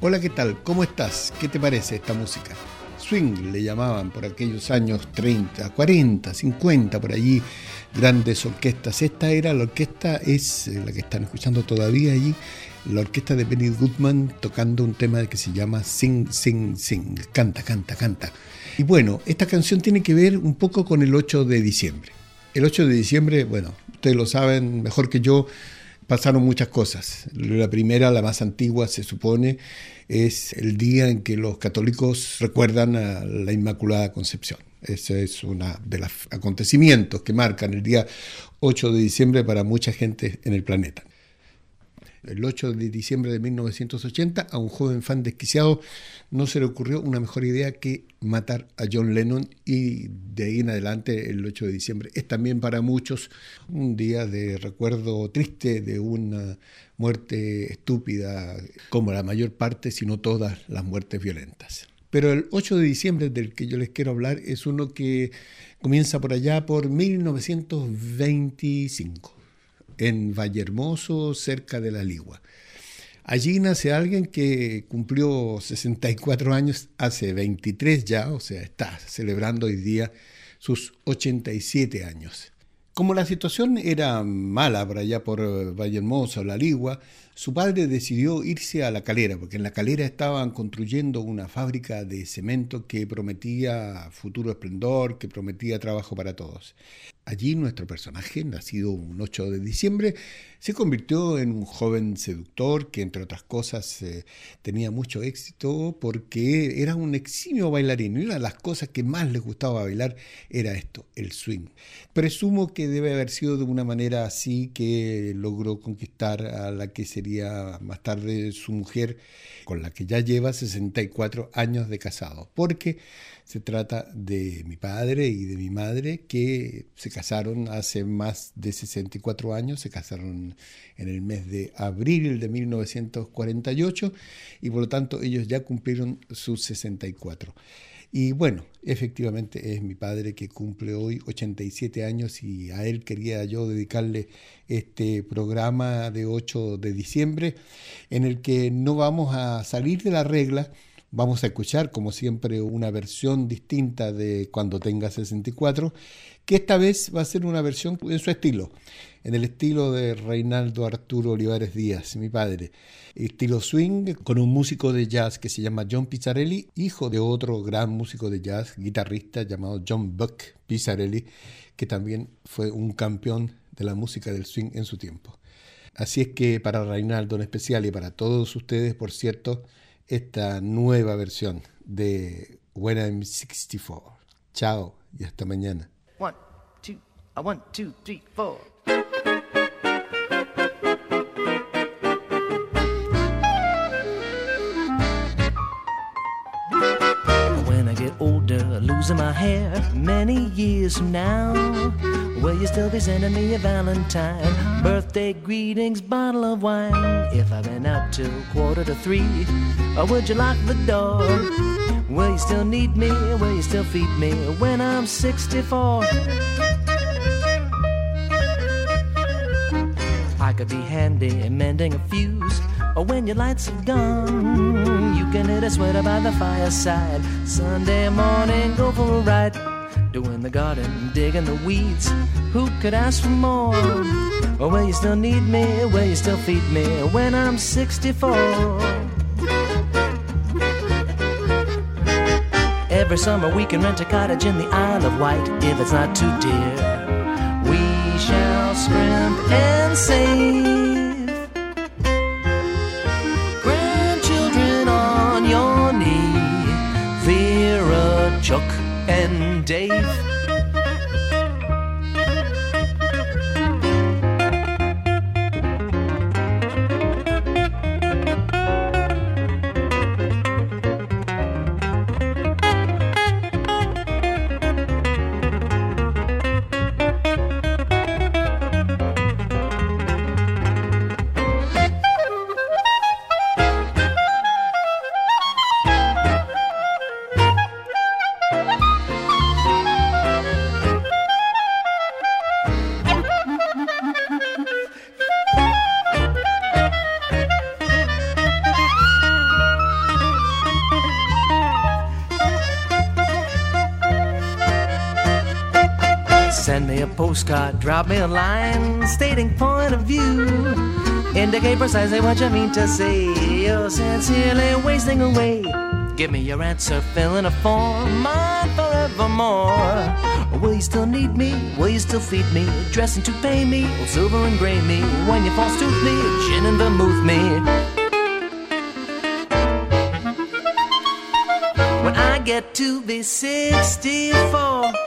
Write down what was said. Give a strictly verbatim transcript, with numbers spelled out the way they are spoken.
Hola, ¿qué tal? ¿Cómo estás? ¿Qué te parece esta música? Swing le llamaban por aquellos años treinta, cuarenta, cincuenta, por allí, grandes orquestas. Esta era la orquesta, es la que están escuchando todavía allí, la orquesta de Benny Goodman tocando un tema que se llama Sing, Sing, Sing, canta, canta, canta. Y bueno, esta canción tiene que ver un poco con el ocho de diciembre. El ocho de diciembre, bueno, ustedes lo saben mejor que yo, pasaron muchas cosas. La primera, la más antigua, se supone, es el día en que los católicos recuerdan a la Inmaculada Concepción. Ese es uno de los acontecimientos que marcan el día ocho de diciembre para mucha gente en el planeta. El ocho de diciembre de mil novecientos ochenta, a un joven fan desquiciado no se le ocurrió una mejor idea que matar a John Lennon, y de ahí en adelante el ocho de diciembre es también para muchos un día de recuerdo triste de una muerte estúpida, como la mayor parte, si no todas, las muertes violentas. Pero el ocho de diciembre del que yo les quiero hablar es uno que comienza por allá por mil novecientos veinticinco. En Vallehermoso, cerca de La Ligua. Allí nace alguien que cumplió sesenta y cuatro años hace veintitrés ya, o sea, está celebrando hoy día sus ochenta y siete años. Como la situación era mala por allá por Vallehermoso, La Ligua, su padre decidió irse a La Calera, porque en La Calera estaban construyendo una fábrica de cemento que prometía futuro esplendor, que prometía trabajo para todos. Allí nuestro personaje, nacido un ocho de diciembre, se convirtió en un joven seductor que, entre otras cosas, eh, tenía mucho éxito porque era un eximio bailarín. Y una de las cosas que más les gustaba bailar era esto, el swing. Presumo que debe haber sido de una manera así que logró conquistar a la que sería más tarde su mujer, con la que ya lleva sesenta y cuatro años de casado. Porque se trata de mi padre y de mi madre, que se casaron hace más de sesenta y cuatro años, se casaron en el mes de abril de mil novecientos cuarenta y ocho y por lo tanto ellos ya cumplieron sus sesenta y cuatro. Y bueno, efectivamente es mi padre que cumple hoy ochenta y siete años y a él quería yo dedicarle este programa de ocho de diciembre en el que no vamos a salir de la regla. Vamos a escuchar, como siempre, una versión distinta de Cuando tenga sesenta y cuatro, que esta vez va a ser una versión en su estilo, en el estilo de Reinaldo Arturo Olivares Díaz, mi padre. Estilo swing, con un músico de jazz que se llama John Pizzarelli, hijo de otro gran músico de jazz, guitarrista llamado John Buck Pizzarelli, que también fue un campeón de la música del swing en su tiempo. Así es que para Reinaldo en especial y para todos ustedes, por cierto, esta nueva versión de When I'm sixty-four. Chao y hasta mañana. One, two, a one, two, three, four. When I get older, losing my hair, many years from now, will you still be sending me a Valentine, birthday greetings, bottle of wine? If I've been out till quarter to three, or would you lock the door? Will you still need me? Will you still feed me when I'm sixty-four? I could be handy mending a fuse, or when your lights are gone, you can hit a sweater by the fireside. Sunday morning, go for a ride, doing the garden, digging the weeds. Who could ask for more? Or will you still need me? Will you still feed me when I'm sixty-four? Every summer we can rent a cottage in the Isle of Wight if it's not too dear. We shall scrimp and save. Grandchildren on your knee, Vera, Chuck, and Dave. postcard, drop me a line stating point of view. Indicate precisely what you mean to say. You're sincerely wasting away. Give me your answer, fill in a form, mine forevermore. Will you still need me? Will you still feed me? Dressing to pay me, or silver and gray me? When you false tooth me, gin and vermouth me. When I get to be sixty-four,